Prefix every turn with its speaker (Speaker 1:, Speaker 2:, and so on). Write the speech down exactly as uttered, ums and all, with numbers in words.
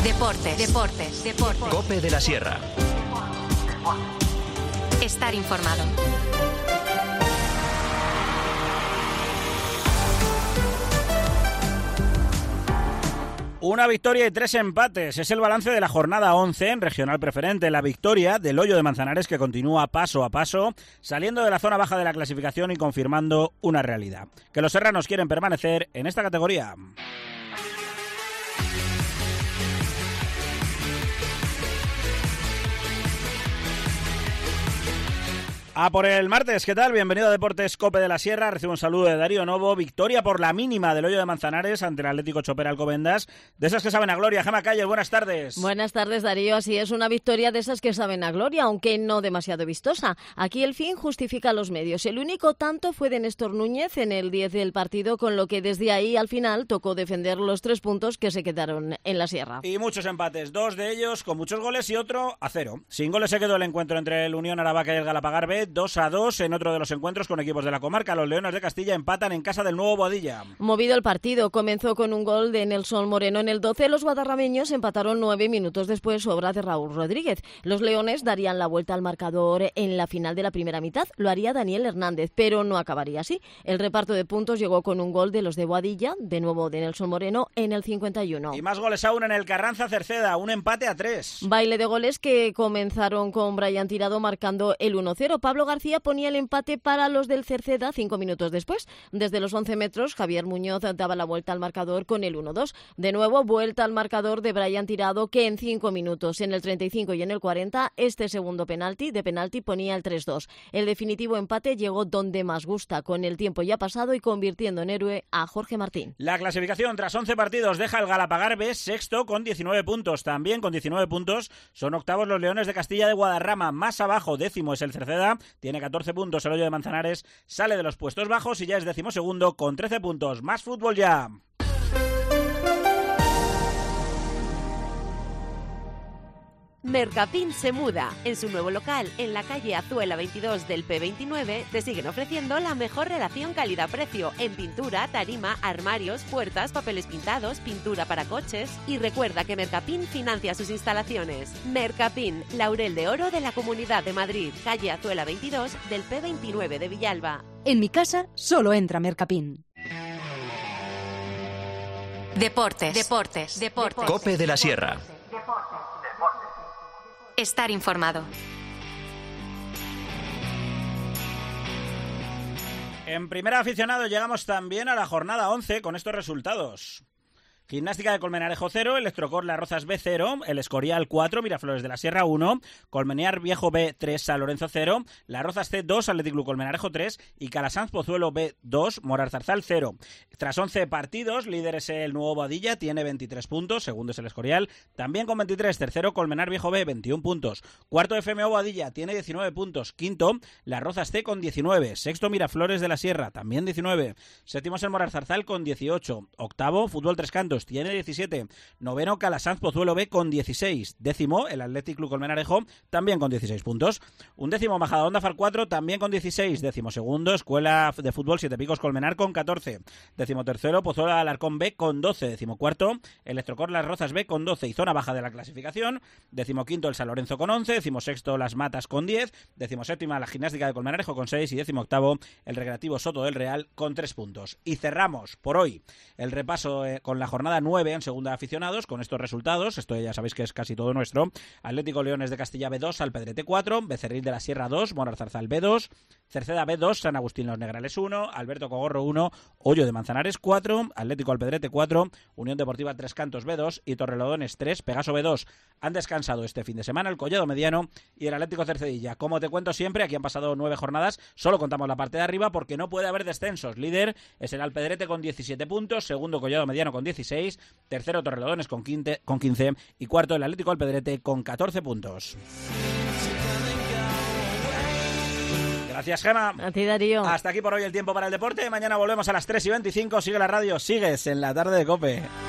Speaker 1: Deportes, deportes, deportes.
Speaker 2: COPE de la Sierra.
Speaker 1: Estar informado.
Speaker 3: Una victoria y tres empates. Es el balance de la jornada once en Regional Preferente. La victoria del Hoyo de Manzanares, que continúa paso a paso, saliendo de la zona baja de la clasificación y confirmando una realidad: que los serranos quieren permanecer en esta categoría. A por el martes, ¿qué tal? Bienvenido a Deportes COPE de la Sierra. Recibo un saludo de Darío Novo. Victoria por la mínima del Hoyo de Manzanares ante el Atlético Chopera Alcobendas. De esas que saben a gloria. Gema Calle, buenas tardes.
Speaker 4: Buenas tardes, Darío. Así es, una victoria de esas que saben a gloria, aunque no demasiado vistosa. Aquí el fin justifica los medios. El único tanto fue de Néstor Núñez en el diez del partido, con lo que desde ahí al final tocó defender los tres puntos que se quedaron en la Sierra.
Speaker 3: Y muchos empates, dos de ellos con muchos goles y otro a cero. Sin goles se quedó el encuentro entre el Unión Aravaca y el Galapagar B, dos a dos en otro de los encuentros con equipos de la comarca. Los Leones de Castilla empatan en casa del Nuevo Boadilla.
Speaker 4: Movido el partido, comenzó con un gol de Nelson Moreno en el doce. Los guadarrameños empataron nueve minutos después, obra de Raúl Rodríguez. Los Leones darían la vuelta al marcador en la final de la primera mitad. Lo haría Daniel Hernández, pero no acabaría así. El reparto de puntos llegó con un gol de los de Boadilla, de nuevo de Nelson Moreno, en el cincuenta y uno.
Speaker 3: Y más goles aún en el Carranza Cerceda, un empate a tres.
Speaker 4: Baile de goles que comenzaron con Brian Tirado marcando el uno cero. Pablo García ponía el empate para los del Cerceda cinco minutos después. Desde los once metros, Javier Muñoz daba la vuelta al marcador con el uno dos. De nuevo, vuelta al marcador de Brian Tirado, que en cinco minutos, en el treinta y cinco y en el cuarenta, este segundo penalti de penalti ponía el tres dos. El definitivo empate llegó donde más gusta, con el tiempo ya pasado y convirtiendo en héroe a Jorge Martín.
Speaker 3: La clasificación tras once partidos deja el Galapagar B sexto con diecinueve puntos. También con diecinueve puntos son octavos los Leones de Castilla de Guadarrama. Más abajo, décimo es el Cerceda, tiene catorce puntos. El Hoyo de Manzanares sale de los puestos bajos y ya es decimosegundo con trece puntos. Más fútbol ya.
Speaker 5: Mercapin se muda. En su nuevo local, en la calle Azuela veintidós del P veintinueve, te siguen ofreciendo la mejor relación calidad-precio en pintura, tarima, armarios, puertas, papeles pintados, pintura para coches. Y recuerda que Mercapin financia sus instalaciones. Mercapin, Laurel de Oro de la Comunidad de Madrid, calle Azuela veintidós del P veintinueve de Villalba.
Speaker 6: En mi casa solo entra Mercapin.
Speaker 1: Deportes, deportes, deportes.
Speaker 2: COPE de la Sierra.
Speaker 1: Estar informado.
Speaker 3: En Primera Aficionado llegamos también a la jornada once con estos resultados. Gimnástica de Colmenarejo cero, Electrocor Las Rozas B cero, El Escorial cuatro, Miraflores de la Sierra uno, Colmenar Viejo B tres, San Lorenzo cero, Las Rozas C dos, Athletic Club Colmenarejo tres y Calasanz Pozuelo B dos, Moralzarzal cero. Tras once partidos, líder es el Nuevo Boadilla, tiene veintitrés puntos, segundo es el Escorial, también con veintitrés, tercero Colmenar Viejo B, veintiún puntos, cuarto F M O Boadilla, tiene diecinueve puntos, quinto Las Rozas C con diecinueve, sexto Miraflores de la Sierra, también diecinueve, séptimo es el Moralzarzal con dieciocho, octavo Fútbol Tres Cantos, tiene diecisiete, noveno Calasanz Pozuelo B con dieciséis, décimo el Athletic Club Colmenarejo, también con dieciséis puntos, un décimo Majadahonda Far cuatro, también con dieciséis, décimo segundo Escuela de Fútbol Siete Picos Colmenar con catorce, décimo tercero Pozuelo Alarcón B con doce, décimo cuarto Electrocor Las Rozas B con doce y zona baja de la clasificación, décimo quinto el San Lorenzo con once, décimo sexto Las Matas con diez, décimo séptima la Gimnástica de Colmenarejo con seis y décimo octavo el Recreativo Soto del Real con tres puntos. Y cerramos por hoy el repaso eh, con la jornada nueve en segunda aficionados con estos resultados. Esto ya sabéis que es casi todo nuestro. Atlético Leones de Castilla B dos, Alpedrete cuatro, Becerril de la Sierra dos, Moralzarzal B dos, Cerceda B dos, San Agustín Los Negrales uno, Alberto Cogorro uno, Hoyo de Manzanares cuatro, Atlético Alpedrete cuatro, Unión Deportiva Tres Cantos B dos y Torrelodones tres, Pegaso B dos. Han descansado este fin de semana el Collado Mediano y el Atlético Cercedilla. Como te cuento siempre, aquí han pasado nueve jornadas, solo contamos la parte de arriba porque no puede haber descensos. Líder es el Alpedrete con diecisiete puntos, segundo Collado Mediano con dieciséis, tercero Torrelodones con quince, con quince y cuarto el Atlético Alpedrete con catorce puntos. Gracias, Gema.
Speaker 4: A ti, Darío.
Speaker 3: Hasta aquí por hoy el tiempo para el deporte. Mañana volvemos a las tres y veinticinco. Sigue la radio, sigues en la tarde de COPE.